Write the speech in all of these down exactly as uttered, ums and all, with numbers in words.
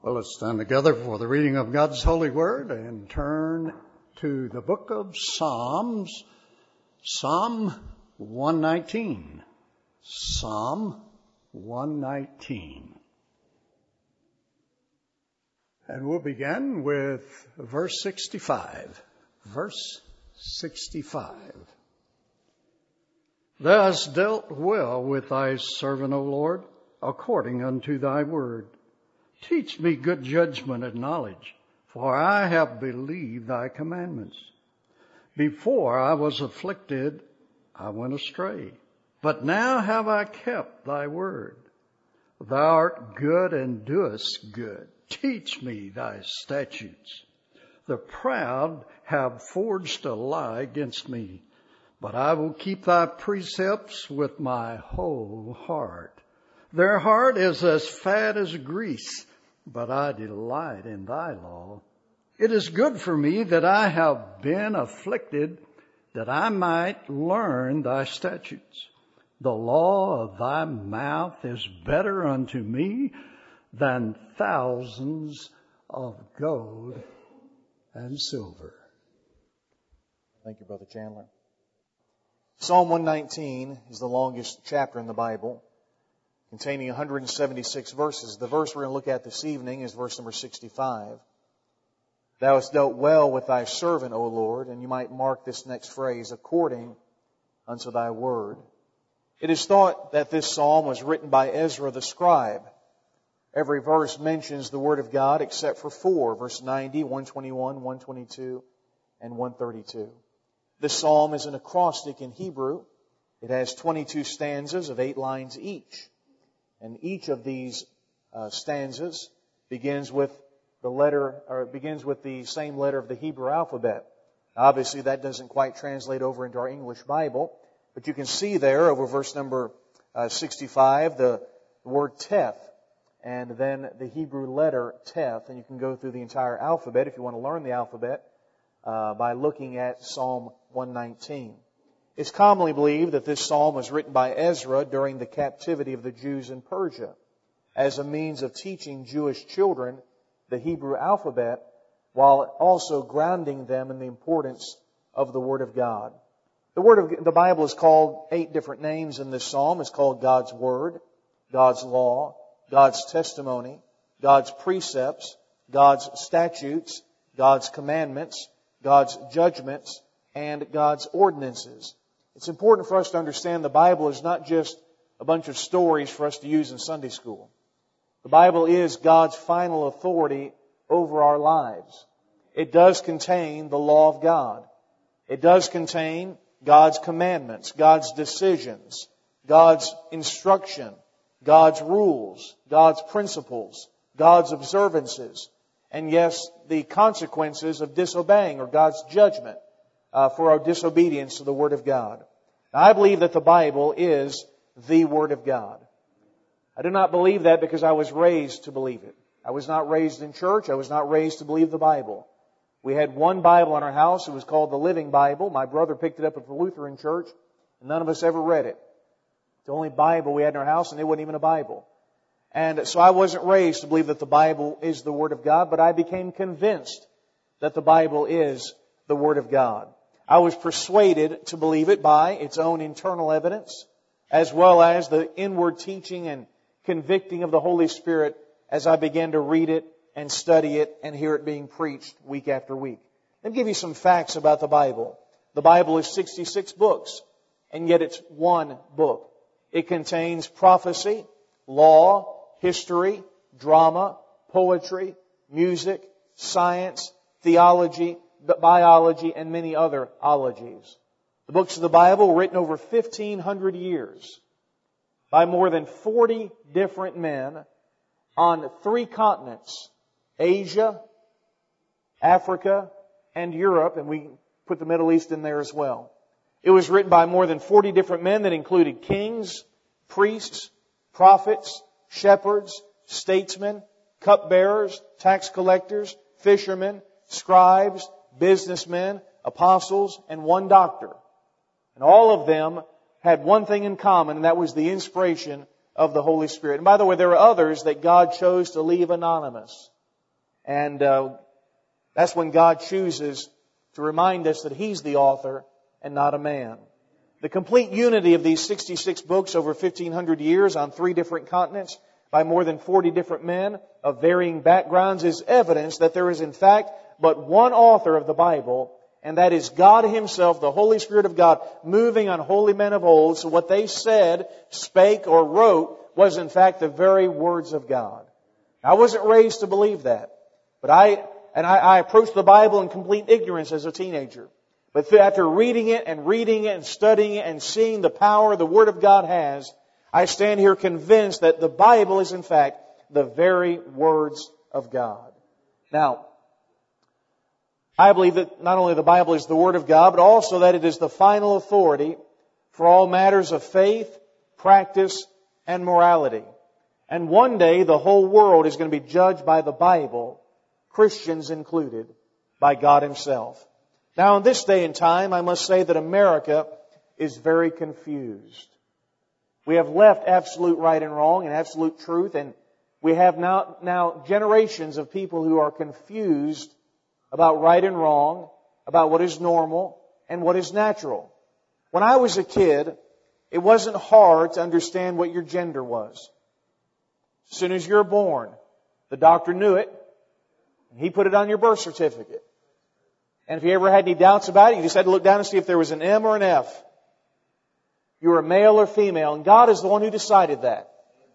Well, let's stand together for the reading of God's holy word and turn to the book of Psalms, Psalm one nineteen. Psalm one nineteen. And we'll begin with verse sixty-five. Verse sixty-five. Thou hast dealt well with thy servant, O Lord, according unto thy word. Teach me good judgment and knowledge, for I have believed thy commandments. Before I was afflicted, I went astray, but now have I kept thy word. Thou art good and doest good. Teach me thy statutes. The proud have forged a lie against me, but I will keep thy precepts with my whole heart. Their heart is as fat as grease, but I delight in thy law. It is good for me that I have been afflicted, that I might learn thy statutes. The law of thy mouth is better unto me than thousands of gold and silver. Thank you, Brother Chandler. Psalm one nineteen is the longest chapter in the Bible, containing one hundred seventy-six verses. The verse we're going to look at this evening is verse number sixty-five. Thou hast dealt well with thy servant, O Lord, and you might mark this next phrase, according unto thy word. It is thought that this psalm was written by Ezra the scribe. Every verse mentions the word of God except for four, verse ninety, one twenty-one, one twenty-two, and one thirty-two. This psalm is an acrostic in Hebrew. It has twenty-two stanzas of eight lines each. And each of these uh, stanzas begins with the letter, or begins with the same letter of the Hebrew alphabet. Obviously, that doesn't quite translate over into our English Bible, but you can see there over verse number uh, sixty-five the word Teth, and then the Hebrew letter Teth, and you can go through the entire alphabet if you want to learn the alphabet uh, by looking at Psalm one nineteen. It's commonly believed that this psalm was written by Ezra during the captivity of the Jews in Persia as a means of teaching Jewish children the Hebrew alphabet while also grounding them in the importance of the Word of God. The Word of the Bible is called eight different names in this psalm. It's called God's Word, God's Law, God's Testimony, God's Precepts, God's Statutes, God's Commandments, God's Judgments, and God's Ordinances. It's important for us to understand the Bible is not just a bunch of stories for us to use in Sunday school. The Bible is God's final authority over our lives. It does contain the law of God. It does contain God's commandments, God's decisions, God's instruction, God's rules, God's principles, God's observances, and yes, the consequences of disobeying or God's judgment Uh, for our disobedience to the Word of God. Now, I believe that the Bible is the Word of God. I do not believe that because I was raised to believe it. I was not raised in church. I was not raised to believe the Bible. We had one Bible in our house. It was called the Living Bible. My brother picked it up at the Lutheran church, and none of us ever read it. It's the only Bible we had in our house, and it wasn't even a Bible. And so I wasn't raised to believe that the Bible is the Word of God, but I became convinced that the Bible is the Word of God. I was persuaded to believe it by its own internal evidence, as well as the inward teaching and convicting of the Holy Spirit as I began to read it and study it and hear it being preached week after week. Let me give you some facts about the Bible. The Bible is sixty-six books, and yet it's one book. It contains prophecy, law, history, drama, poetry, music, science, theology, biology, and many other ologies. The books of the Bible were written over fifteen hundred years by more than forty different men on three continents, Asia, Africa, and Europe, and we put the Middle East in there as well. It was written by more than forty different men that included kings, priests, prophets, shepherds, statesmen, cupbearers, tax collectors, fishermen, scribes, businessmen, apostles, and one doctor. And all of them had one thing in common, and that was the inspiration of the Holy Spirit. And by the way, there are others that God chose to leave anonymous. And uh, that's when God chooses to remind us that He's the author and not a man. The complete unity of these sixty-six books over fifteen hundred years on three different continents by more than forty different men of varying backgrounds is evidence that there is in fact but one author of the Bible, and that is God Himself, the Holy Spirit of God, moving on holy men of old. So what they said, spake, or wrote was in fact the very words of God. I wasn't raised to believe that. But I, and I, I approached the Bible in complete ignorance as a teenager. But after reading it and reading it and studying it and seeing the power the Word of God has, I stand here convinced that the Bible is in fact the very words of God. Now, I believe that not only the Bible is the Word of God, but also that it is the final authority for all matters of faith, practice, and morality. And one day the whole world is going to be judged by the Bible, Christians included, by God Himself. Now, in this day and time, I must say that America is very confused. We have left absolute right and wrong and absolute truth, and we have now, now generations of people who are confused about right and wrong, about what is normal and what is natural. When I was a kid, it wasn't hard to understand what your gender was. As soon as you're born, the doctor knew it, and he put it on your birth certificate. And if you ever had any doubts about it, you just had to look down and see if there was an M or an F. You were a male or female, and God is the one who decided that.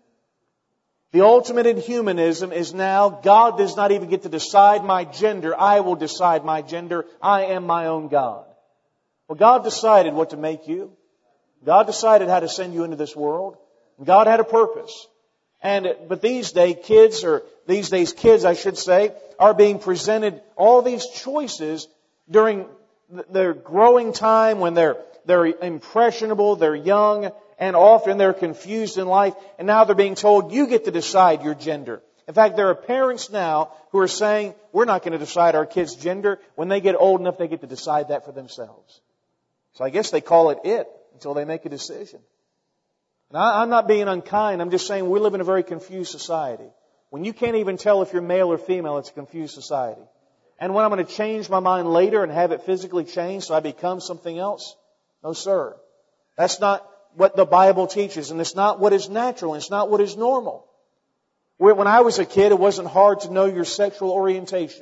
The ultimate in humanism is now, God does not even get to decide my gender. I will decide my gender. I am my own God. Well, God decided what to make you. God decided how to send you into this world. God had a purpose. And, but these days, kids, or these days kids, I should say, are being presented all these choices during their growing time when they're, they're impressionable, they're young, and often they're confused in life. And now they're being told, you get to decide your gender. In fact, there are parents now who are saying, we're not going to decide our kids' gender. When they get old enough, they get to decide that for themselves. So I guess they call it it until they make a decision. Now, I'm not being unkind. I'm just saying we live in a very confused society. When you can't even tell if you're male or female, it's a confused society. And when I'm going to change my mind later and have it physically changed so I become something else? No, sir. That's not what the Bible teaches, and it's not what is natural, and it's not what is normal. When I was a kid, it wasn't hard to know your sexual orientation.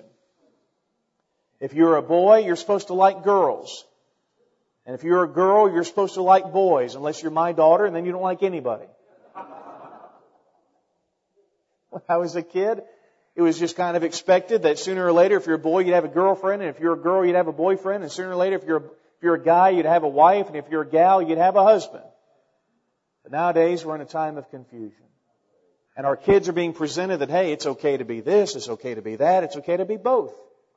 If you're a boy, you're supposed to like girls. And if you're a girl, you're supposed to like boys, unless you're my daughter, and then you don't like anybody. When I was a kid, it was just kind of expected that sooner or later, if you're a boy, you'd have a girlfriend, and if you're a girl, you'd have a boyfriend, and sooner or later, if you're a, if you're a guy, you'd have a wife, and if you're a gal, you'd have a husband. But nowadays, we're in a time of confusion. And our kids are being presented that, hey, it's okay to be this, it's okay to be that, it's okay to be both.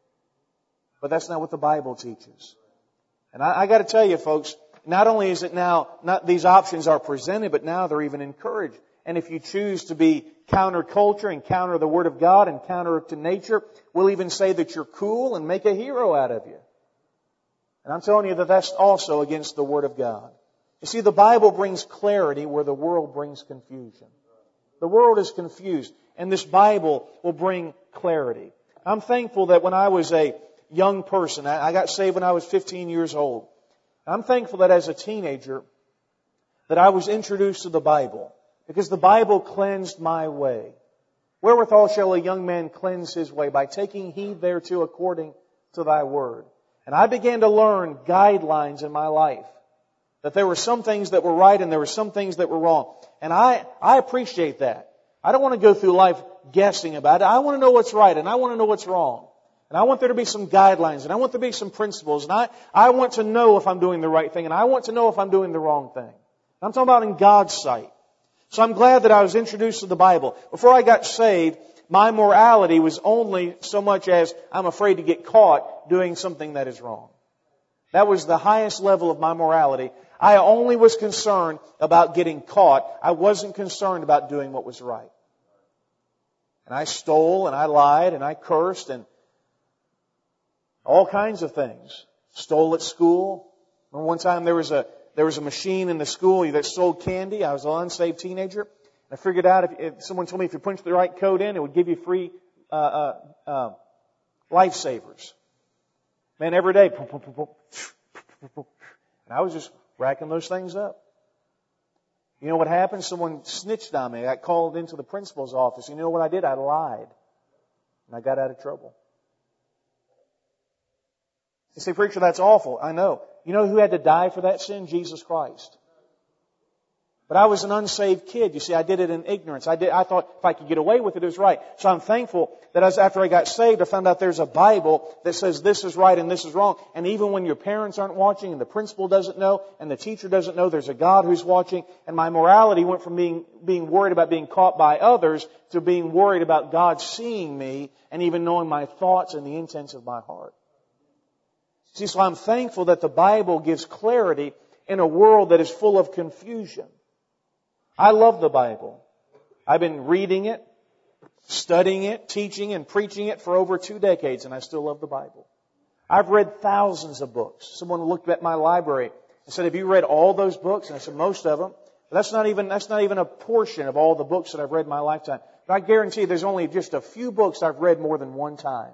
But that's not what the Bible teaches. And I, I got to tell you, folks, not only is it now, not these options are presented, but now they're even encouraged. And if you choose to be counterculture and counter the Word of God and counter to nature, we'll even say that you're cool and make a hero out of you. And I'm telling you that that's also against the Word of God. You see, the Bible brings clarity where the world brings confusion. The world is confused, and this Bible will bring clarity. I'm thankful that when I was a young person, I got saved when I was fifteen years old. I'm thankful that as a teenager, that I was introduced to the Bible, because the Bible cleansed my way. Wherewithal shall a young man cleanse his way? By taking heed thereto according to thy word. And I began to learn guidelines in my life. That there were some things that were right and there were some things that were wrong. And I, I appreciate that. I don't want to go through life guessing about it. I want to know what's right and I want to know what's wrong. And I want there to be some guidelines and I want there to be some principles. And I, I want to know if I'm doing the right thing and I want to know if I'm doing the wrong thing. I'm talking about in God's sight. So I'm glad that I was introduced to the Bible. Before I got saved, my morality was only so much as I'm afraid to get caught doing something that is wrong. That was the highest level of my morality. I only was concerned about getting caught. I wasn't concerned about doing what was right. And I stole and I lied and I cursed and all kinds of things. Stole at school. Remember one time there was a there was a machine in the school that sold candy. I was an unsaved teenager. I figured out if, if someone told me if you punched the right code in, it would give you free uh, uh, uh, lifesavers. Man, every day. And I was just racking those things up. You know what happened? Someone snitched on me. I got called into the principal's office. You know what I did? I lied. And I got out of trouble. You say, preacher, that's awful. I know. You know who had to die for that sin? Jesus Christ. But I was an unsaved kid. You see, I did it in ignorance. I did. I thought if I could get away with it, it was right. So I'm thankful that as after I got saved, I found out there's a Bible that says this is right and this is wrong. And even when your parents aren't watching and the principal doesn't know and the teacher doesn't know, there's a God who's watching. And my morality went from being, being worried about being caught by others to being worried about God seeing me and even knowing my thoughts and the intents of my heart. See, so I'm thankful that the Bible gives clarity in a world that is full of confusion. I love the Bible. I've been reading it, studying it, teaching and preaching it for over two decades, and I still love the Bible. I've read thousands of books. Someone looked at my library and said, have you read all those books? And I said, most of them. But that's not even, that's not even a portion of all the books that I've read in my lifetime. But I guarantee you there's only just a few books I've read more than one time.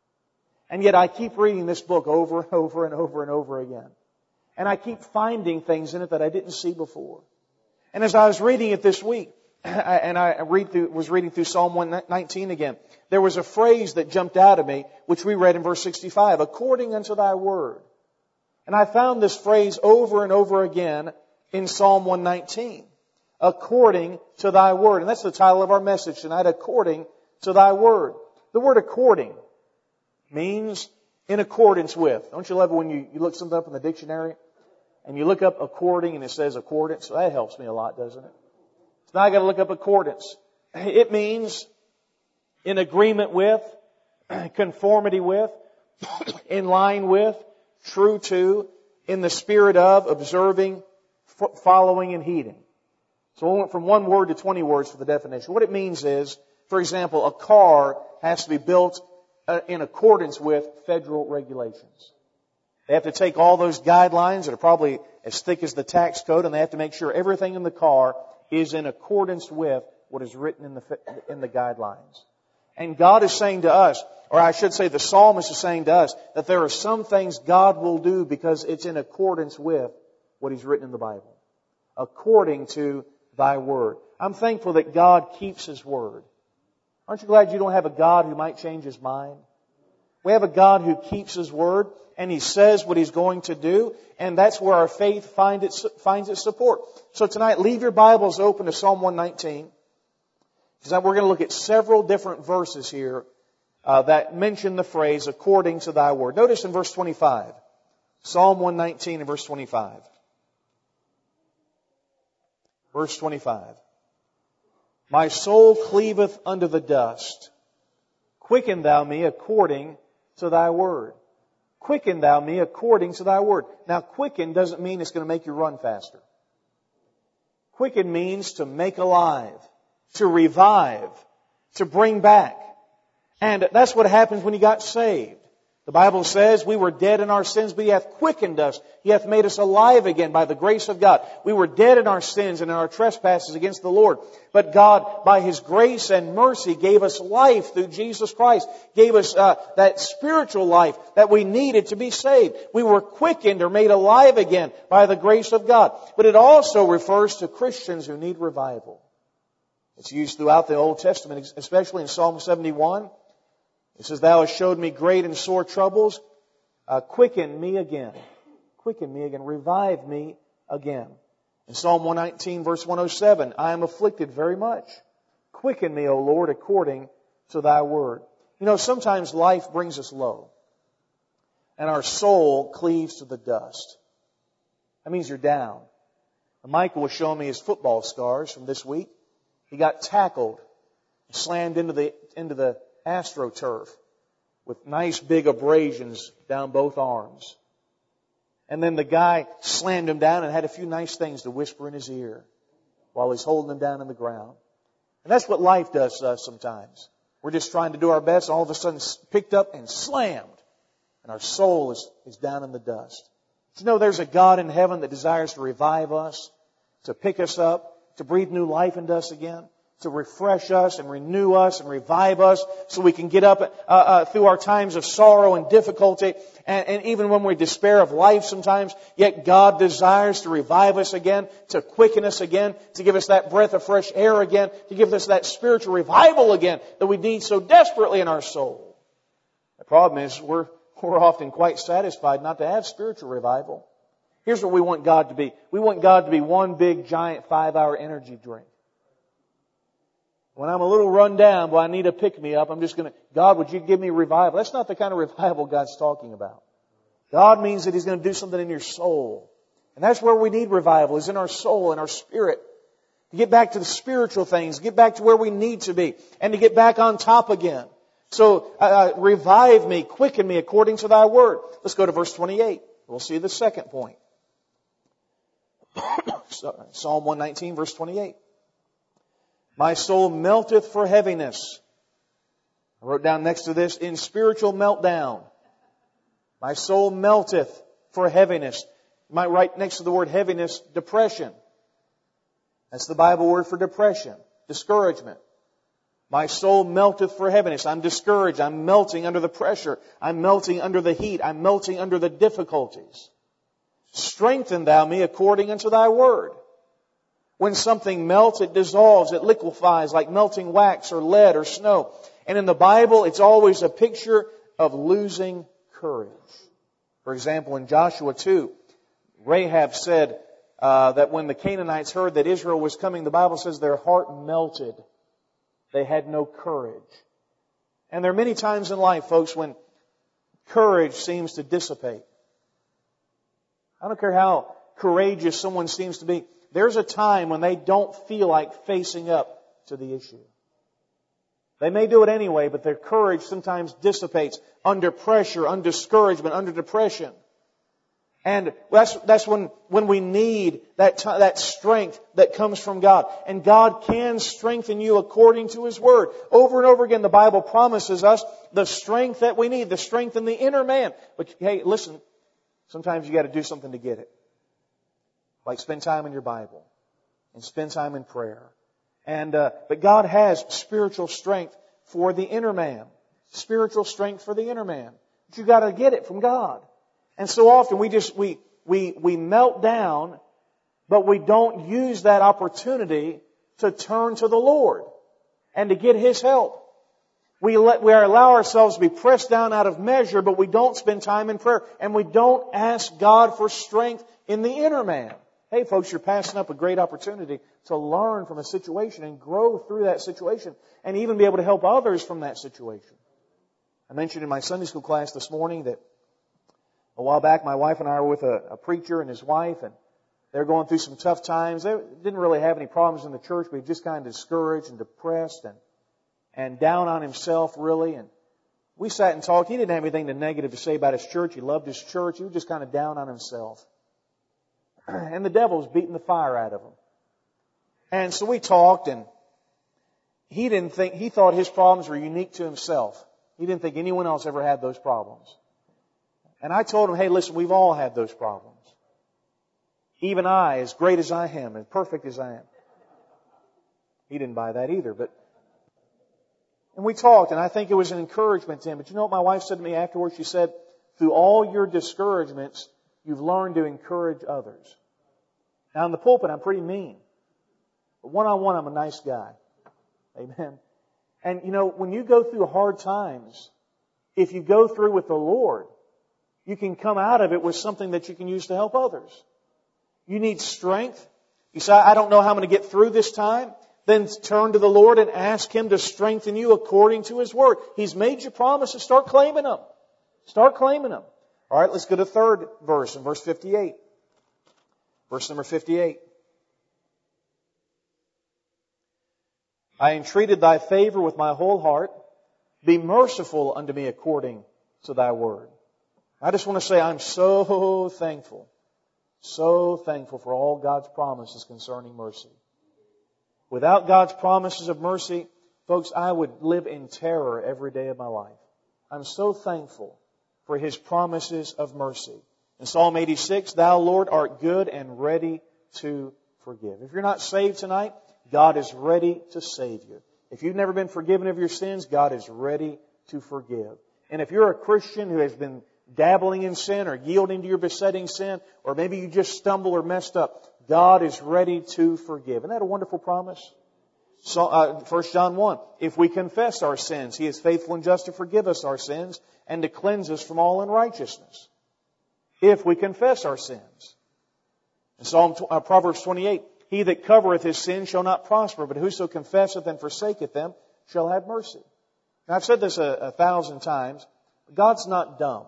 And yet I keep reading this book over and over and over and over again. And I keep finding things in it that I didn't see before. And as I was reading it this week, and I read through, was reading through Psalm one nineteen again, there was a phrase that jumped out at me, which we read in verse sixty-five, according unto thy word. And I found this phrase over and over again in Psalm one nineteen, according to thy word. And that's the title of our message tonight, according to thy word. The word according means in accordance with. Don't you love it when you, you look something up in the dictionary? And you look up according and it says accordance. So that helps me a lot, doesn't it? So now I got to look up accordance. It means in agreement with, conformity with, in line with, true to, in the spirit of, observing, following, and heeding. So we went from one word to twenty words for the definition. What it means is, for example, a car has to be built in accordance with federal regulations. They have to take all those guidelines that are probably as thick as the tax code, and they have to make sure everything in the car is in accordance with what is written in the in the guidelines. And God is saying to us, or I should say the psalmist is saying to us, that there are some things God will do because it's in accordance with what He's written in the Bible. According to thy word. I'm thankful that God keeps His word. Aren't you glad you don't have a God who might change His mind? We have a God who keeps His word, and He says what He's going to do, and that's where our faith find its, finds its support. So tonight, leave your Bibles open to Psalm one nineteen, because we're going to look at several different verses here uh, that mention the phrase, according to thy word. Notice in verse twenty-five, Psalm one nineteen and verse twenty-five. Verse twenty-five. My soul cleaveth unto the dust. Quicken thou me according to thy word. Quicken thou me according to thy word. Now, quicken doesn't mean it's going to make you run faster. Quicken means to make alive, to revive, to bring back. And that's what happens when you got saved. The Bible says we were dead in our sins, but He hath quickened us. He hath made us alive again by the grace of God. We were dead in our sins and in our trespasses against the Lord. But God, by His grace and mercy, gave us life through Jesus Christ. Gave us uh, that spiritual life that we needed to be saved. We were quickened or made alive again by the grace of God. But it also refers to Christians who need revival. It's used throughout the Old Testament, especially in Psalm seventy-one. It says, thou hast showed me great and sore troubles. Uh, quicken me again. Quicken me again. Revive me again. In Psalm one nineteen, verse one oh seven, I am afflicted very much. Quicken me, O Lord, according to thy word. You know, sometimes life brings us low. And our soul cleaves to the dust. That means you're down. And Michael was showing me his football scars from this week. He got tackled, slammed into the into the AstroTurf with nice big abrasions down both arms. And then the guy slammed him down and had a few nice things to whisper in his ear while he's holding him down on the ground. And that's what life does to us sometimes. We're just trying to do our best, and all of a sudden picked up and slammed. And our soul is, is down in the dust. But you know, there's a God in heaven that desires to revive us, to pick us up, to breathe new life into us again. to refresh us and renew us and revive us so we can get up uh, uh, through our times of sorrow and difficulty and, and even when we despair of life sometimes, yet God desires to revive us again, to quicken us again, to give us that breath of fresh air again, to give us that spiritual revival again that we need so desperately in our soul. The problem is we're, we're often quite satisfied not to have spiritual revival. Here's what we want God to be. We want God to be one big, giant, five-hour energy drink. When I'm a little run down, well, I need a pick-me-up, I'm just going to, God, would you give me revival? That's not the kind of revival God's talking about. God means that He's going to do something in your soul. And that's where we need revival, is in our soul, in our spirit. To get back to the spiritual things, get back to where we need to be, and to get back on top again. So, uh, revive me, quicken me according to Thy word. Let's go to verse twenty-eight. We'll see the second point. Psalm one nineteen, verse twenty-eight. My soul melteth for heaviness. I wrote down next to this, in spiritual meltdown. My soul melteth for heaviness. You might write next to the word heaviness, depression. That's the Bible word for depression, discouragement. My soul melteth for heaviness. I'm discouraged. I'm melting under the pressure. I'm melting under the heat. I'm melting under the difficulties. Strengthen Thou me according unto Thy word. When something melts, it dissolves, it liquefies like melting wax or lead or snow. And in the Bible, it's always a picture of losing courage. For example, in Joshua two, Rahab said uh, that when the Canaanites heard that Israel was coming, the Bible says their heart melted. They had no courage. And there are many times in life, folks, when courage seems to dissipate. I don't care how courageous someone seems to be. There's a time when they don't feel like facing up to the issue. They may do it anyway, but their courage sometimes dissipates under pressure, under discouragement, under depression. And that's, that's when, when we need that, t- that strength that comes from God. And God can strengthen you according to His Word. Over and over again, the Bible promises us the strength that we need, the strength in the inner man. But hey, listen, sometimes you got to do something to get it. Like spend time in your Bible and spend time in prayer. And uh, but God has spiritual strength for the inner man. Spiritual strength for the inner man. But you got to get it from God. And so often we just we we we melt down, but we don't use that opportunity to turn to the Lord and to get His help. We let we allow ourselves to be pressed down out of measure, but we don't spend time in prayer, and we don't ask God for strength in the inner man. Hey folks, you're passing up a great opportunity to learn from a situation and grow through that situation and even be able to help others from that situation. I mentioned in my Sunday school class this morning that a while back my wife and I were with a, a preacher and his wife, and they were going through some tough times. They didn't really have any problems in the church, but he was just kind of discouraged and depressed and, and down on himself really. And we sat and talked. He didn't have anything negative to say about his church. He loved his church. He was just kind of down on himself. And the devil was beating the fire out of him. And so we talked, and he didn't think, he thought his problems were unique to himself. He didn't think anyone else ever had those problems. And I told him, hey, listen, we've all had those problems. Even I, as great as I am, and perfect as I am. He didn't buy that either, but... And we talked, and I think it was an encouragement to him. But you know what my wife said to me afterwards? She said, through all your discouragements, you've learned to encourage others. Now, in the pulpit, I'm pretty mean. But one-on-one, I'm a nice guy. Amen. And, you know, when you go through hard times, if you go through with the Lord, you can come out of it with something that you can use to help others. You need strength. You say, I don't know how I'm going to get through this time. Then turn to the Lord and ask Him to strengthen you according to His Word. He's made you promises. Start claiming them. Start claiming them. All right, let's go to the third verse in verse fifty-eight. Verse number fifty-eight. I entreated Thy favor with my whole heart. Be merciful unto me according to Thy word. I just want to say I'm so thankful. So thankful for all God's promises concerning mercy. Without God's promises of mercy, folks, I would live in terror every day of my life. I'm so thankful for His promises of mercy. In Psalm eighty-six, Thou, Lord, art good and ready to forgive. If you're not saved tonight, God is ready to save you. If you've never been forgiven of your sins, God is ready to forgive. And if you're a Christian who has been dabbling in sin or yielding to your besetting sin, or maybe you just stumble or messed up, God is ready to forgive. Isn't that a wonderful promise? So, uh, First John one, if we confess our sins, He is faithful and just to forgive us our sins and to cleanse us from all unrighteousness. If we confess our sins. In Psalm, uh, Proverbs twenty-eight, he that covereth his sin shall not prosper, but whoso confesseth and forsaketh them shall have mercy. Now, I've said this a, a thousand times. God's not dumb.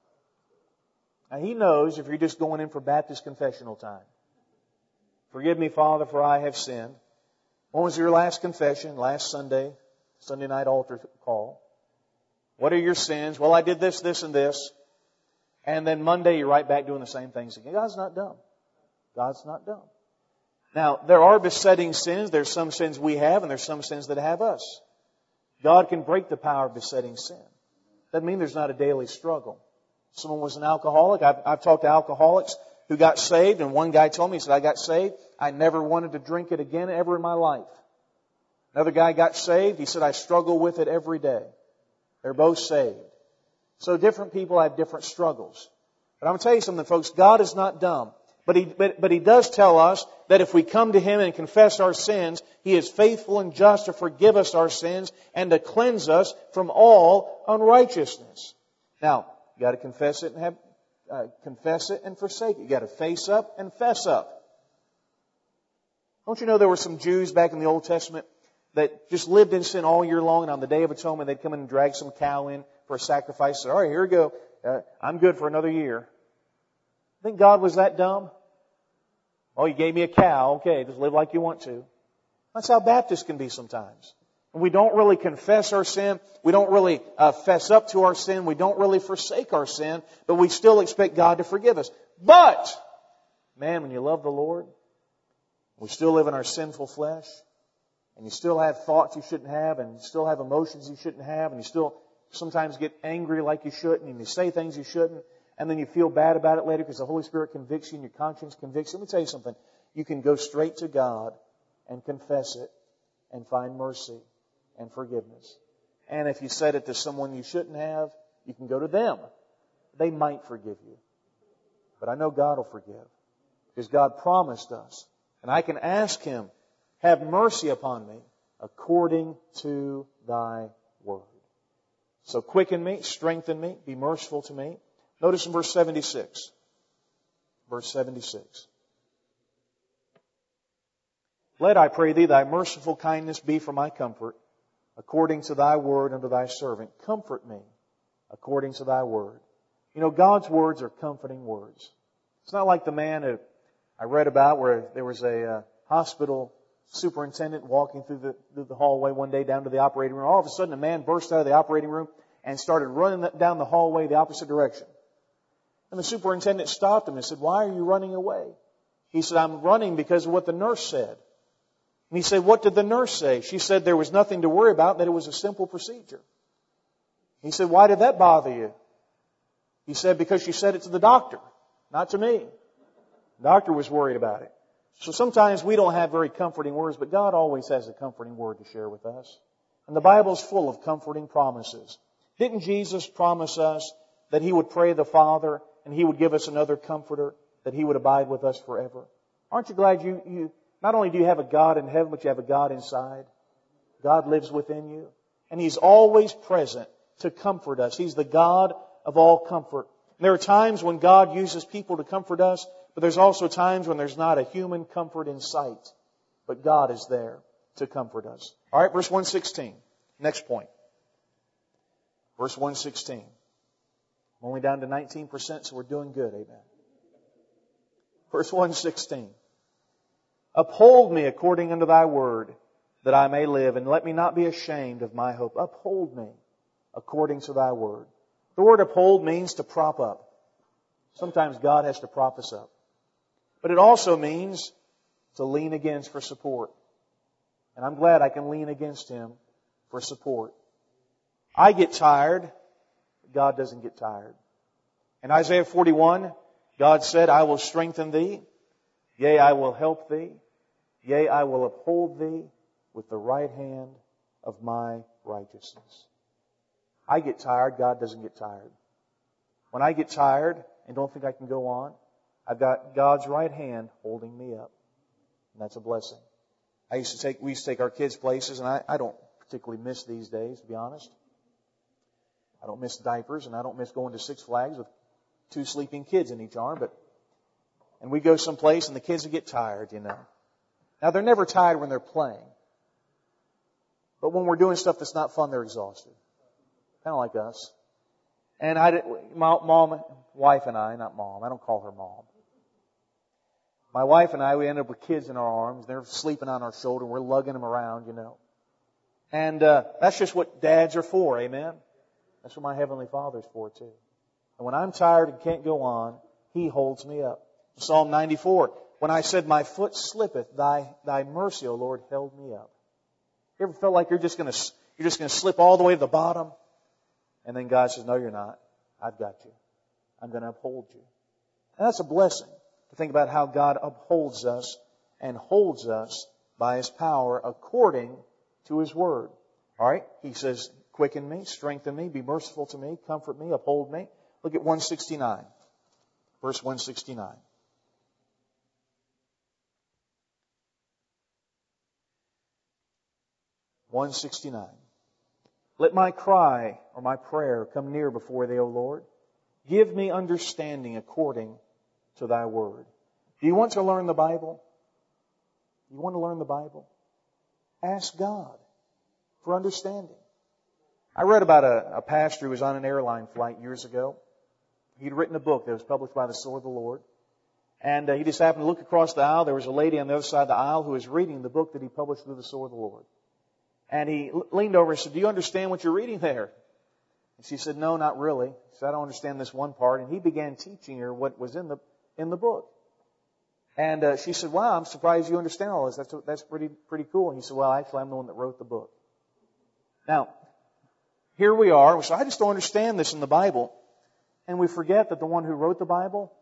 Now, He knows if you're just going in for Baptist confessional time. Forgive me, Father, for I have sinned. When was your last confession? Last Sunday, Sunday night altar call. What are your sins? Well, I did this, this, and this. And then Monday, you're right back doing the same things again. God's not dumb. God's not dumb. Now, there are besetting sins. There's some sins we have, and there's some sins that have us. God can break the power of besetting sin. Doesn't mean there's not a daily struggle. Someone was an alcoholic. I've, I've talked to alcoholics who got saved, and one guy told me, he said, I got saved. I never wanted to drink it again ever in my life. Another guy got saved. He said, I struggle with it every day. They're both saved. So different people have different struggles. But I'm going to tell you something, folks. God is not dumb. But He, but, but He does tell us that if we come to Him and confess our sins, He is faithful and just to forgive us our sins and to cleanse us from all unrighteousness. Now, you got to confess it and have, uh, confess it and forsake it. You got to face up and fess up. Don't you know there were some Jews back in the Old Testament that just lived in sin all year long, and on the Day of Atonement they'd come in and drag some cow in for a sacrifice. Say, all right, here we go. Uh, I'm good for another year. Think God was that dumb? Oh, you gave me a cow. Okay, just live like you want to. That's how Baptists can be sometimes. We don't really confess our sin. We don't really uh, fess up to our sin. We don't really forsake our sin. But we still expect God to forgive us. But, man, when you love the Lord, we still live in our sinful flesh, and you still have thoughts you shouldn't have, and you still have emotions you shouldn't have, and you still sometimes get angry like you shouldn't, and you say things you shouldn't, and then you feel bad about it later because the Holy Spirit convicts you and your conscience convicts you. Let me tell you something. You can go straight to God and confess it and find mercy and forgiveness. And if you said it to someone you shouldn't have, you can go to them. They might forgive you. But I know God will forgive because God promised us. And I can ask Him, have mercy upon me according to Thy word. So quicken me, strengthen me, be merciful to me. Notice in verse seventy-six. Verse seventy-six. Let, I pray Thee, Thy merciful kindness be for my comfort, according to Thy word unto Thy servant. Comfort me, according to Thy word. You know, God's words are comforting words. It's not like the man who I read about where there was a uh, hospital superintendent walking through the, through the hallway one day down to the operating room. All of a sudden, a man burst out of the operating room and started running down the hallway the opposite direction. And the superintendent stopped him and said, why are you running away? He said, I'm running because of what the nurse said. And he said, what did the nurse say? She said there was nothing to worry about, that it was a simple procedure. He said, why did that bother you? He said, because she said it to the doctor, not to me. The doctor was worried about it. So sometimes we don't have very comforting words, but God always has a comforting word to share with us. And the Bible's full of comforting promises. Didn't Jesus promise us that He would pray the Father and He would give us another comforter, that He would abide with us forever? Aren't you glad you, you not only do you have a God in heaven, but you have a God inside? God lives within you. And He's always present to comfort us. He's the God of all comfort. And there are times when God uses people to comfort us, but there's also times when there's not a human comfort in sight. But God is there to comfort us. All right, verse one sixteen. Next point. Verse one sixteen. I'm only down to nineteen percent, so we're doing good. Amen. Verse one sixteen. Uphold me according unto Thy word, that I may live, and let me not be ashamed of my hope. Uphold me according to Thy word. The word uphold means to prop up. Sometimes God has to prop us up. But it also means to lean against for support. And I'm glad I can lean against Him for support. I get tired. God doesn't get tired. In Isaiah forty-one, God said, I will strengthen thee. Yea, I will help thee. Yea, I will uphold thee with the right hand of my righteousness. I get tired, God doesn't get tired. When I get tired and don't think I can go on, I've got God's right hand holding me up. And that's a blessing. I used to take, we used to take our kids places, and I, I don't particularly miss these days, to be honest. I don't miss diapers, and I don't miss going to Six Flags with two sleeping kids in each arm, but, and we go someplace and the kids would get tired, you know. Now, they're never tired when they're playing. But when we're doing stuff that's not fun, they're exhausted. Kind of like us. And I did, my mom, wife and I, not mom, I don't call her mom. My wife and I, we ended up with kids in our arms. They're sleeping on our shoulder. We're lugging them around, you know. And uh, that's just what dads are for, amen? That's what my Heavenly Father's for, too. And when I'm tired and can't go on, He holds me up. Psalm ninety-four, when I said, my foot slippeth, thy, thy mercy, O Lord, held me up. You ever felt like you're just going to you're just going to slip all the way to the bottom? And then God says, no, you're not. I've got you. I'm going to uphold you. And that's a blessing to think about how God upholds us and holds us by His power according to His Word. All right? He says, quicken me, strengthen me, be merciful to me, comfort me, uphold me. Look at one sixty-nine. Verse one sixty-nine. one sixty-nine. Let my cry or my prayer come near before Thee, O Lord. Give me understanding according to Thy Word. Do you want to learn the Bible? You want to learn the Bible? Ask God for understanding. I read about a, a pastor who was on an airline flight years ago. He'd written a book that was published by the Sword of the Lord. And uh, he just happened to look across the aisle. There was a lady on the other side of the aisle who was reading the book that he published through the Sword of the Lord. And he leaned over and said, do you understand what you're reading there? And she said, no, not really. She said, I don't understand this one part. And he began teaching her what was in the in the book. And uh, she said, wow, I'm surprised you understand all this. That's that's pretty pretty cool. And he said, well, actually, I'm the one that wrote the book. Now, here we are. So I just don't understand this in the Bible. And we forget that the one who wrote the Bible,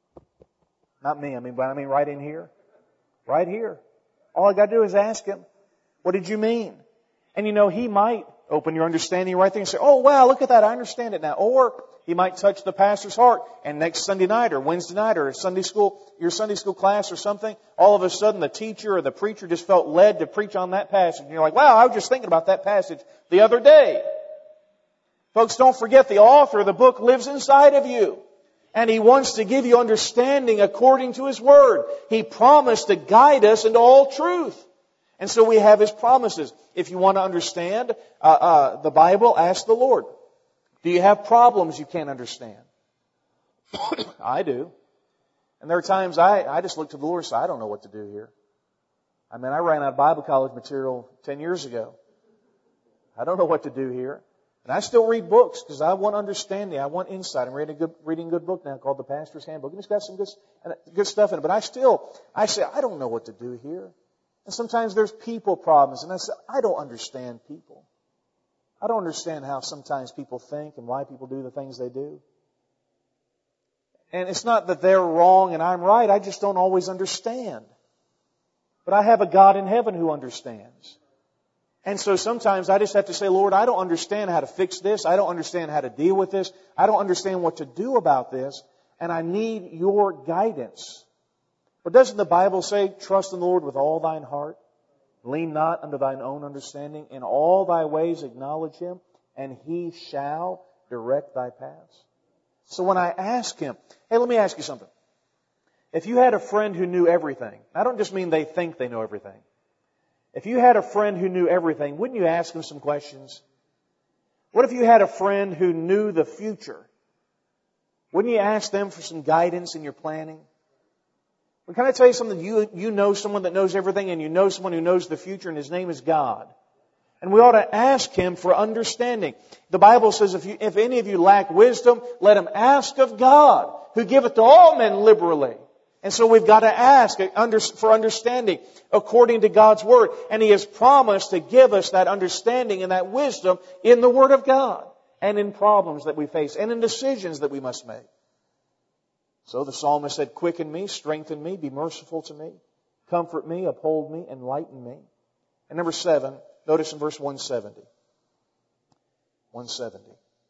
not me, I mean, but I mean right in here, right here. All I got to do is ask Him, what did you mean? And you know, He might open your understanding right there and say, oh, wow, look at that, I understand it now. Or He might touch the pastor's heart, and next Sunday night or Wednesday night or Sunday school, your Sunday school class or something, all of a sudden the teacher or the preacher just felt led to preach on that passage. And you're like, wow, I was just thinking about that passage the other day. Folks, don't forget the author of the book lives inside of you. And He wants to give you understanding according to His Word. He promised to guide us into all truth. And so we have His promises. If you want to understand uh, uh, the Bible, ask the Lord. Do you have problems you can't understand? I do. And there are times I, I just look to the Lord and say, I don't know what to do here. I mean, I ran out of Bible college material ten years ago. I don't know what to do here. And I still read books because I want understanding. I want insight. I'm reading a good, reading a good book now called The Pastor's Handbook. And it's got some good, good stuff in it. But I still, I say, I don't know what to do here. And sometimes there's people problems. And I say, I don't understand people. I don't understand how sometimes people think and why people do the things they do. And it's not that they're wrong and I'm right. I just don't always understand. But I have a God in heaven who understands. And so sometimes I just have to say, Lord, I don't understand how to fix this. I don't understand how to deal with this. I don't understand what to do about this. And I need your guidance. But doesn't the Bible say, trust in the Lord with all thine heart? Lean not unto thine own understanding. In all thy ways acknowledge Him, and He shall direct thy paths. So when I ask Him, hey, let me ask you something. If you had a friend who knew everything, I don't just mean they think they know everything. If you had a friend who knew everything, wouldn't you ask them some questions? What if you had a friend who knew the future? Wouldn't you ask them for some guidance in your planning? Well, can I tell you something? You, you know someone that knows everything, and you know someone who knows the future, and His name is God. And we ought to ask Him for understanding. The Bible says, if, you, if any of you lack wisdom, let him ask of God, who giveth to all men liberally. And so we've got to ask for understanding according to God's Word. And He has promised to give us that understanding and that wisdom in the Word of God and in problems that we face and in decisions that we must make. So the psalmist said, quicken me, strengthen me, be merciful to me, comfort me, uphold me, enlighten me. And number seven, notice in verse one seventy. one seventy.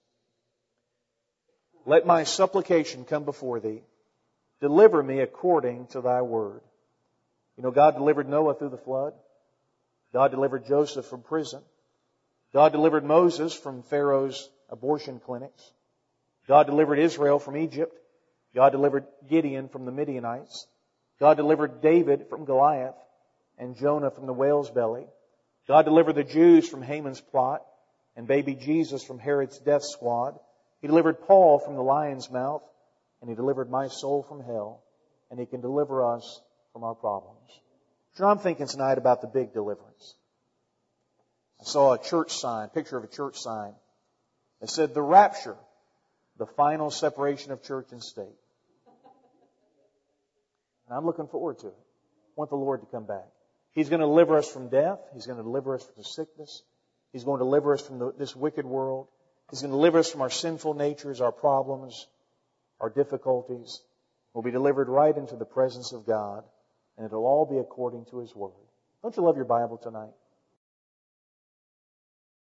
Let my supplication come before Thee. Deliver me according to Thy word. You know, God delivered Noah through the flood. God delivered Joseph from prison. God delivered Moses from Pharaoh's abortion clinics. God delivered Israel from Egypt. God delivered Gideon from the Midianites. God delivered David from Goliath and Jonah from the whale's belly. God delivered the Jews from Haman's plot and baby Jesus from Herod's death squad. He delivered Paul from the lion's mouth, and He delivered my soul from hell, and He can deliver us from our problems. So I'm thinking tonight about the big deliverance. I saw a church sign, picture of a church sign. It said, the rapture, the final separation of church and state. And I'm looking forward to it. I want the Lord to come back. He's going to deliver us from death. He's going to deliver us from the sickness. He's going to deliver us from the, this wicked world. He's going to deliver us from our sinful natures, our problems, our difficulties. We'll be delivered right into the presence of God, and it'll all be according to His word. Don't you love your Bible tonight?